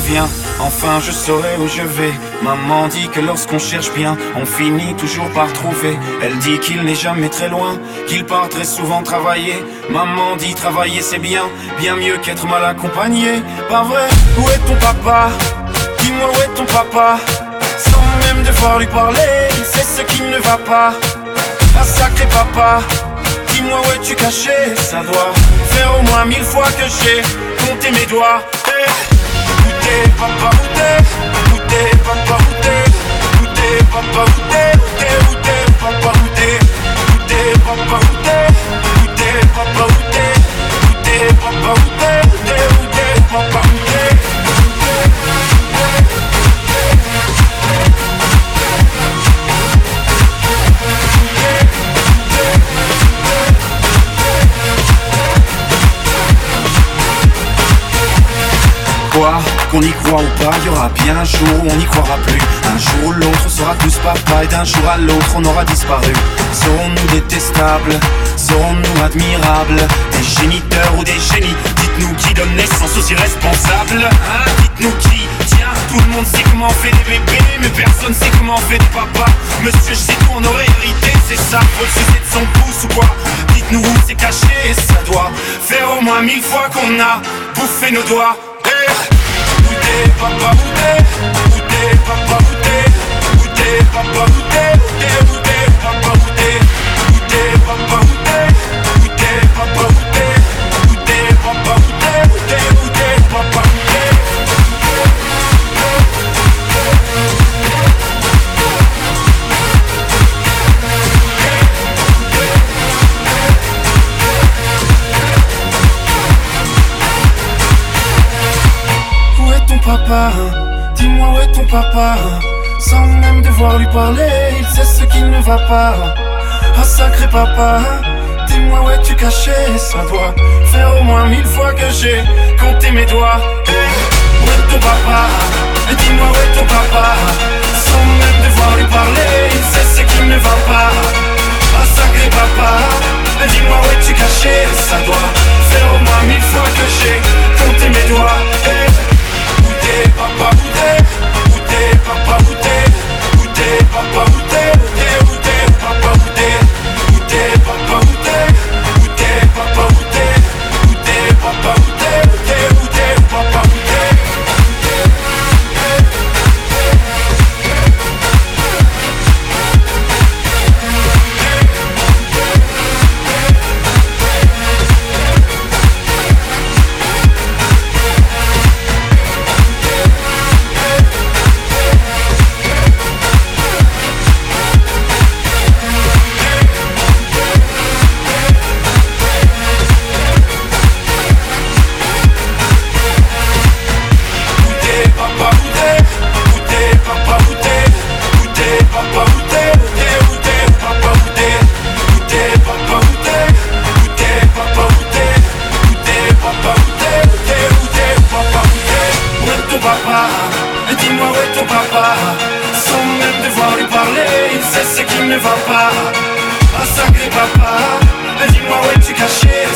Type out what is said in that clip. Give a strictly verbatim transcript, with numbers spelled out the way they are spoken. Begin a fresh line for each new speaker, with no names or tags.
reviens, enfin je saurai où je vais. Maman dit que lorsqu'on cherche bien, on finit toujours par trouver. Elle dit qu'il n'est jamais très loin, qu'il part très souvent travailler. Maman dit travailler c'est bien, bien mieux qu'être mal accompagné. Pas vrai, où est ton papa? Dis-moi où est ton papa? Sans même devoir lui parler, il sait ce qui ne va pas. Ah sacré papa, dis-moi où es-tu caché? Ça doit faire au moins mille fois que j'ai compté mes doigts. Hey. Où t'es papa, où t'es? Où t'es papa, où t'es? Où t'es papa, où t'es? Où t'es, où t'es papa, où t'es? Où t'es papa, où t'es? Où t'es papa, où t'es? Où t'es papa, où t'es? Où t'es, où t'es papa, où t'es? Quoi, qu'on y croit ou pas, y aura bien un jour où on n'y croira plus. Un jour ou l'autre on sera tous papa et d'un jour à l'autre on aura disparu. Serons-nous détestables? Serons-nous admirables? Des géniteurs ou des génies? Dites-nous qui donne naissance aux irresponsables, hein? Dites-nous qui? Tiens, tout le monde sait comment on fait des bébés, mais personne sait comment on fait des papas. Monsieur, je sais tout, on aurait hérité, c'est ça, faut le sucer de son pouce ou quoi? Dites-nous où c'est caché, ça doit faire au moins mille fois qu'on a bouffé nos doigts. Hey. Où t'es papa, où t'es? Où t'es papa, où t'es? Où t'es papa, où t'es? Où t'es, où t'es papa, où t'es? Où t'es papa, où t'es? Où t'es papa, où t'es? Où t'es papa, où t'es? Où t'es, où t'es papa, où t'es? Papa, dis-moi où est ton papa? Sans même devoir lui parler, il sait ce qui ne va pas. Ah sacré papa, dis-moi où es-tu caché? Ça doit faire au moins mille fois que j'ai compté mes doigts. Hey, où est ton papa? Dis-moi où est ton papa? Sans même devoir lui parler, il sait ce qui ne va pas. Ah sacré papa, dis-moi où es-tu caché? Ça doit faire au moins mille fois que j'ai compté mes doigts. Hey, où t'es papa, où t'es? Où t'es papa, où t'es? Où t'es papa, où t'es? Où t'es, où t'es papa, où t'es? Où t'es papa, où t'es? Où t'es papa, où t'es? Où t'es papa, où t'es? Où t'es, où t'es papa, où t'es? Dis-moi où est ton papa? Sans même devoir lui parler, il sait ce qui ne va pas. Ah sacré papa, dis-moi où es-tu caché?